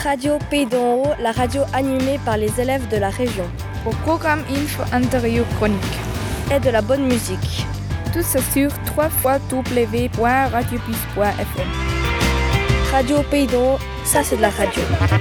Radio Pays d'en Haut, la radio animée par les élèves de la région. Au programme info, interview, chronique. Et de la bonne musique. Tout ça sur www.radiopis.fm. Radio Pays d'en Haut, ça c'est de la radio.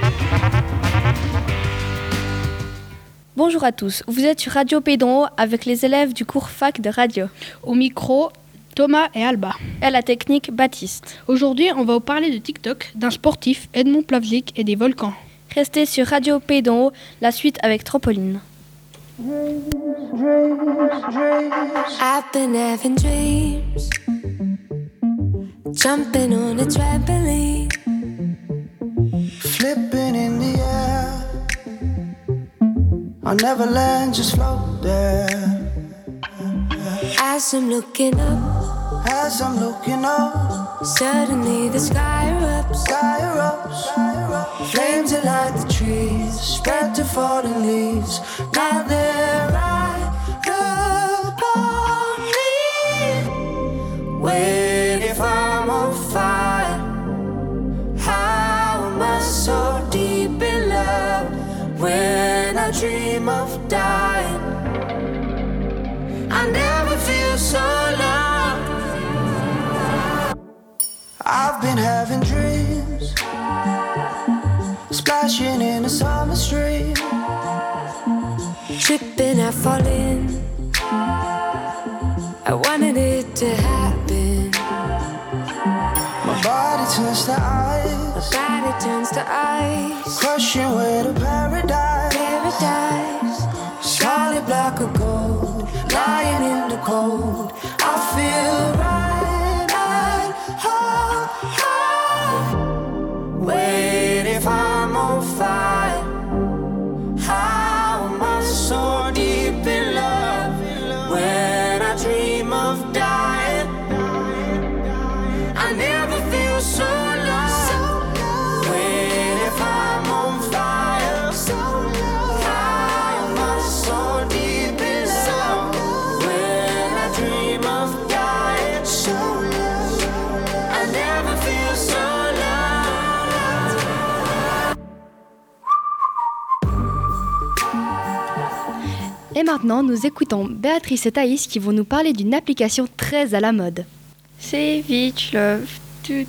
Bonjour à tous, vous êtes sur Radio Pays d'en Haut avec les élèves du cours fac de radio. Au micro, Thomas et Alba. Et à la technique, Baptiste. Aujourd'hui, on va vous parler de TikTok, d'un sportif, Edmond Plavzik et des volcans. Restez sur Radio Pays d'en Haut, la suite avec Trampoline. I've been having dreams, jumping on a trampoline, flipping in the air. I'll never land, just float there. As I'm looking up, suddenly the sky erupts, flames that light the trees, spread to fallen leaves. Now they're right upon me. Wait, if I'm on fire, how am I so deep in love? When I dream of dying, I never feel so loved. I've been having dreams, splashing in a summer stream, tripping, I fall in. I wanted it to happen. My body turns to ice, crushing way to paradise. Solid block of gold, lying in the cold. I feel right at home. Wait, if I'm on fire, how am I so deep in love? When I dream of dying, I never feel so lost. Wait, if I'm on fire, how am I so deep in love? When I dream of dying, I never feel so Et maintenant, nous écoutons Béatrice et Thaïs qui vont nous parler d'une application très à la mode. Savage Love. Tu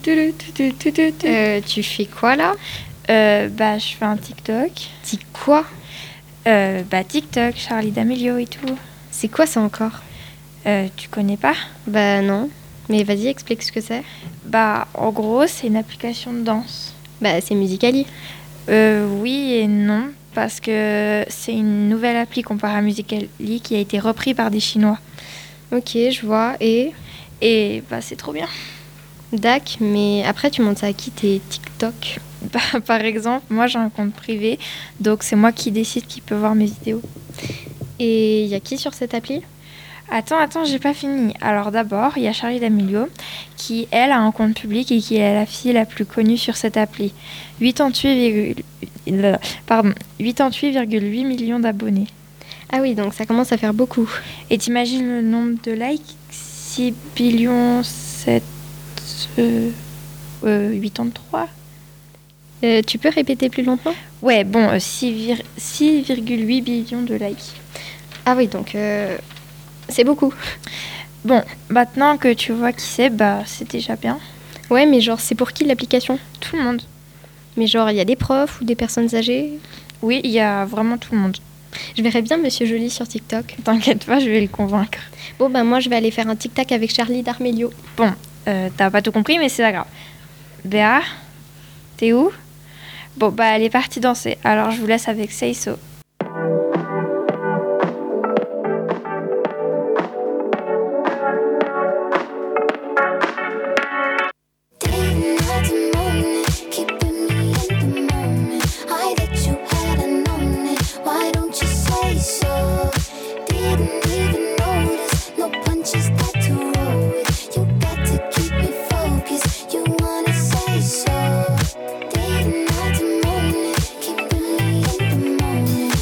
fais quoi là? Je fais un TikTok. Quoi? TikTok, Charli D'Amelio et tout. C'est quoi ça encore? Tu connais pas? Bah non. Mais vas-y, explique ce que c'est. En gros, c'est une application de danse. C'est Musical.ly. Oui et non, parce que c'est une nouvelle appli comparée à Musical.ly qui a été reprise par des Chinois. Ok, je vois. Et c'est trop bien. Dac, mais après tu montes ça à qui tes TikTok? Par exemple, moi j'ai un compte privé, donc c'est moi qui décide qui peut voir mes vidéos. Et il y a qui sur cette appli? Attends, j'ai pas fini. Alors d'abord, il y a Charli D'Amelio, qui elle a un compte public et qui est la fille la plus connue sur cette appli. 88,8 millions d'abonnés. Ah oui, donc ça commence à faire beaucoup. Et t'imagines le nombre de likes? 6 billions 83. Tu peux répéter plus lentement? Ouais, 6,8 billions de likes. Ah oui, donc c'est beaucoup. Bon, maintenant que tu vois qui c'est, c'est déjà bien. Ouais, mais genre, c'est pour qui l'application? Tout le monde. Mais genre, il y a des profs ou des personnes âgées? Oui, il y a vraiment tout le monde. Je verrais bien Monsieur Joly sur TikTok. T'inquiète pas, je vais le convaincre. Bon, moi, je vais aller faire un TikTok avec Charli D'Amelio. Bon, t'as pas tout compris, mais c'est pas grave. Béa, t'es où? Bon, elle est partie danser. Alors, je vous laisse avec Say So. Keeping me in the moment.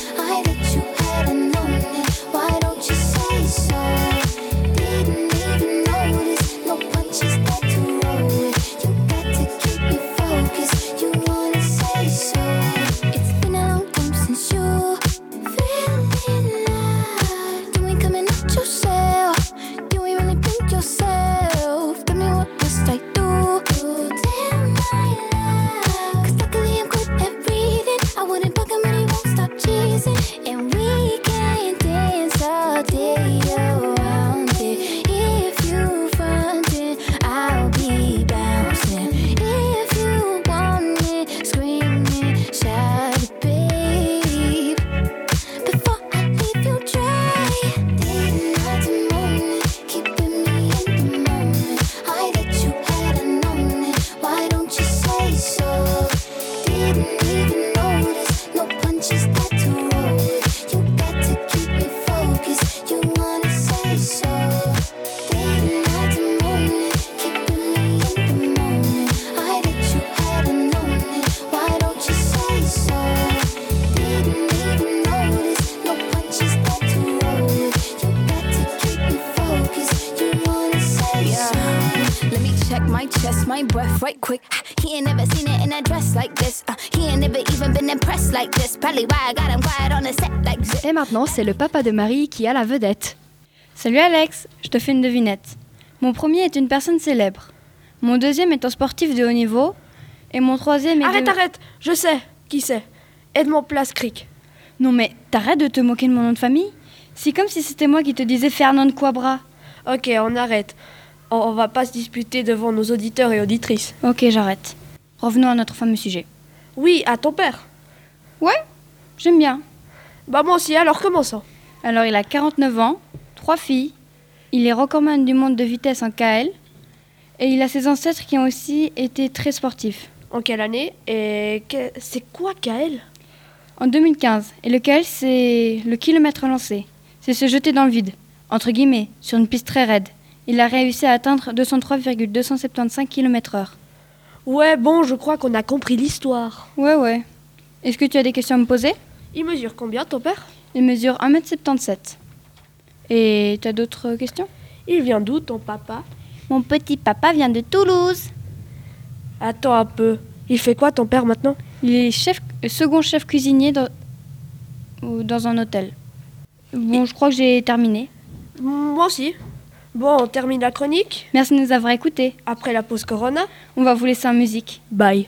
Let me check my chest, my breath right quick. He ain't never seen it in a dress like this. He ain't never even been impressed like this. Probably why I got him quiet on the set like this. Et maintenant, c'est le papa de Marie qui a la vedette. Salut Alex, je te fais une devinette. Mon premier est une personne célèbre. Mon deuxième est un sportif de haut niveau. Et mon troisième est Arrête, je sais, qui c'est? Edmond Plascric. Non mais t'arrêtes de te moquer de mon nom de famille? C'est comme si c'était moi qui te disais Fernand Quabra. Ok, on arrête. On va pas se disputer devant nos auditeurs et auditrices. Ok, j'arrête. Revenons à notre fameux sujet. Oui, à ton père. Ouais, j'aime bien. Bah moi aussi, alors commençons. Alors il a 49 ans, 3 filles. Il est recordman du monde de vitesse en KL. Et il a ses ancêtres qui ont aussi été très sportifs. En quelle année? Et c'est quoi KL? En 2015. Et le KL, c'est le kilomètre lancé. C'est se jeter dans le vide, entre guillemets, sur une piste très raide. Il a réussi à atteindre 203,275 km/h. Ouais, bon, je crois qu'on a compris l'histoire. Ouais. Est-ce que tu as des questions à me poser? Il mesure combien, ton père? Il mesure 1m77. Et tu as d'autres questions? Il vient d'où, ton papa? Mon petit papa vient de Toulouse. Attends un peu. Il fait quoi, ton père, maintenant? Il est second chef cuisinier dans un hôtel. Bon, je crois que j'ai terminé. Moi aussi. Bon, on termine la chronique. Merci de nous avoir écoutés. Après la pause Corona, on va vous laisser en musique. Bye.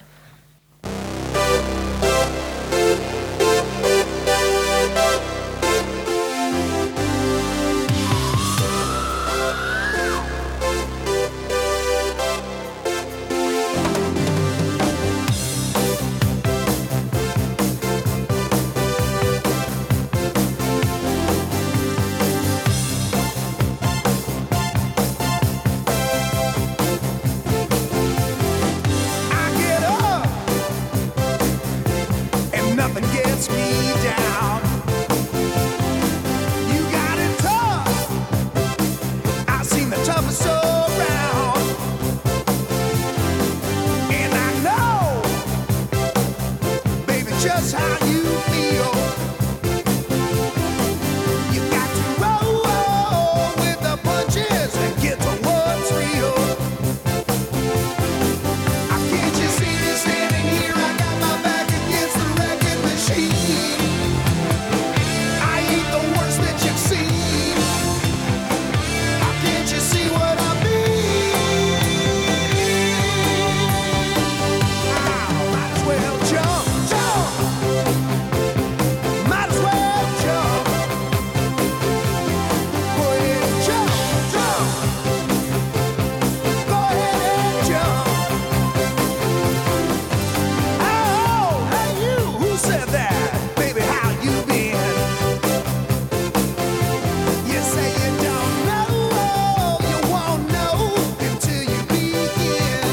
Just how you feel. You got to roll with the punches and get to what's real. Can't you see me standing here? I got my back against the wrecking machine. I ain't the worst that you've seen. Can't you see what I mean? Might as well jump. Might as well jump. Go ahead and jump. Go ahead and jump. Oh, hey you, who said that? Baby, how you been? You say you don't know, you won't know until you begin.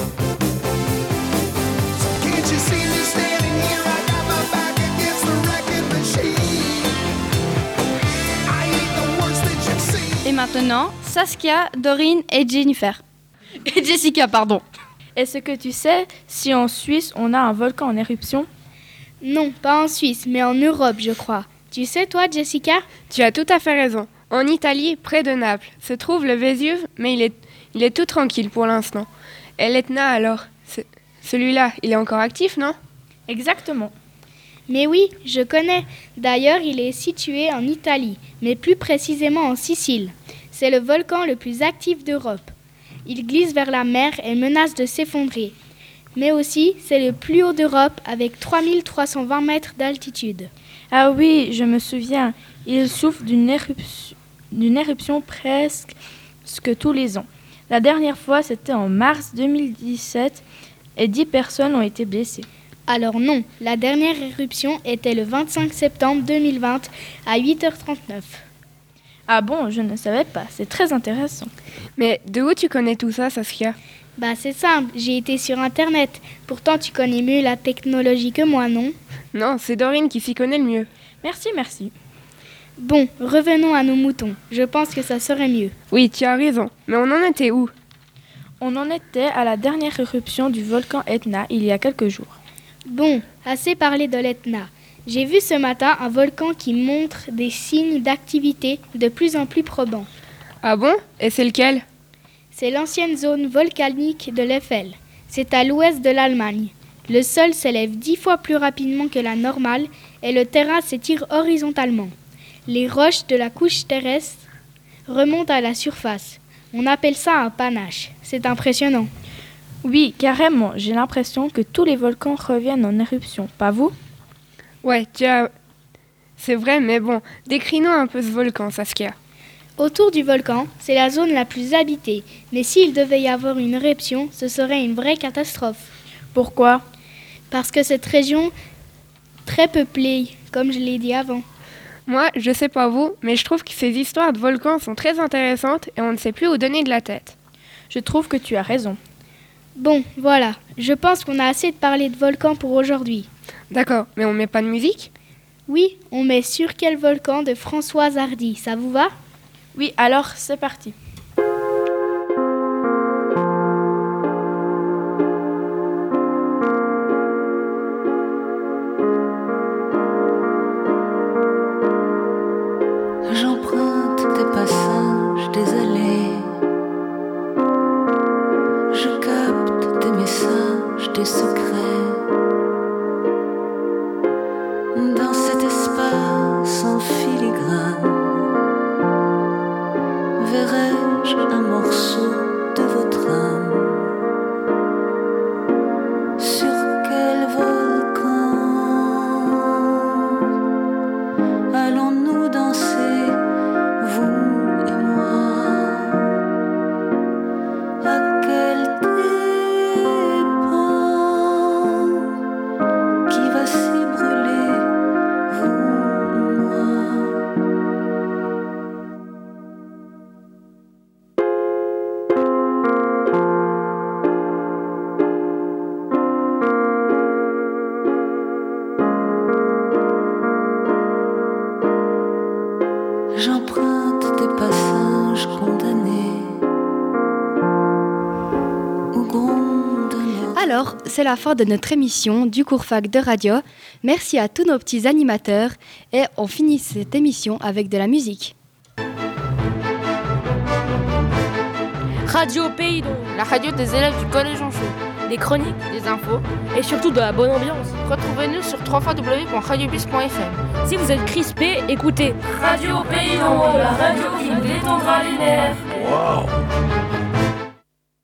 So can't you see me standing here? I got my back against the wrecking machine. I ain't the worst that you've seen. Et maintenant, Saskia, Dorine et Jennifer. Et Jessica, pardon. Est-ce que tu sais si en Suisse on a un volcan en éruption? Non, pas en Suisse, mais en Europe, je crois. Tu sais, toi, Jessica? Tu as tout à fait raison. En Italie, près de Naples, se trouve le Vésuve, mais il est tout tranquille pour l'instant. Et l'Etna, alors? Celui-là, il est encore actif, non? Exactement. Mais oui, je connais. D'ailleurs, il est situé en Italie, mais plus précisément en Sicile. C'est le volcan le plus actif d'Europe. Il glisse vers la mer et menace de s'effondrer. Mais aussi, c'est le plus haut d'Europe avec 3320 mètres d'altitude. Ah oui, je me souviens. Il souffre d'une éruption presque tous les ans. La dernière fois, c'était en mars 2017 et 10 personnes ont été blessées. Alors non, la dernière éruption était le 25 septembre 2020 à 8h39. Ah bon, je ne savais pas, c'est très intéressant. Mais de où tu connais tout ça, Saskia? Bah c'est simple, j'ai été sur Internet. Pourtant tu connais mieux la technologie que moi, non? Non, c'est Dorine qui s'y connaît le mieux. Merci. Bon, revenons à nos moutons. Je pense que ça serait mieux. Oui, tu as raison. Mais on en était où? On en était à la dernière éruption du volcan Etna il y a quelques jours. Bon, assez parlé de l'Etna. J'ai vu ce matin un volcan qui montre des signes d'activité de plus en plus probants. Ah bon? Et c'est lequel? C'est l'ancienne zone volcanique de l'Eifel. C'est à l'ouest de l'Allemagne. Le sol s'élève 10 fois plus rapidement que la normale et le terrain s'étire horizontalement. Les roches de la couche terrestre remontent à la surface. On appelle ça un panache. C'est impressionnant. Oui, carrément. J'ai l'impression que tous les volcans reviennent en éruption. Pas vous ? Ouais, c'est vrai, mais bon, décris-nous un peu ce volcan, Saskia. Autour du volcan, c'est la zone la plus habitée. Mais s'il devait y avoir une éruption, ce serait une vraie catastrophe. Pourquoi ? Parce que cette région, très peuplée, comme je l'ai dit avant. Moi, je sais pas vous, mais je trouve que ces histoires de volcans sont très intéressantes et on ne sait plus où donner de la tête. Je trouve que tu as raison. Bon, voilà. Je pense qu'on a assez de parler de volcans pour aujourd'hui. D'accord, mais on met pas de musique ? Oui, on met Sur quel volcan de Françoise Hardy. Ça vous va ? Oui, alors c'est parti. J'emprunte tes passages des allées. Je capte tes messages, tes secrets. Dans cet espace en filigrane, verrai-je un morceau de votre âme? Sur quel volcan allons-nous danser, vous et moi? À quel dépens qui va s'y brûler, vous ou moi? J'emprunte tes passages condamnés au gronde. Alors, c'est la fin de notre émission du cours fac de radio. Merci à tous nos petits animateurs et on finit cette émission avec de la musique. Radio Pays d'On, la radio des élèves du collège Anjou. Des chroniques, des infos et surtout de la bonne ambiance. Retrouvez-nous sur www.radiobus.fm. Si vous êtes crispé, écoutez Radio Pays d'On, la radio qui vous détendra les nerfs. Wow.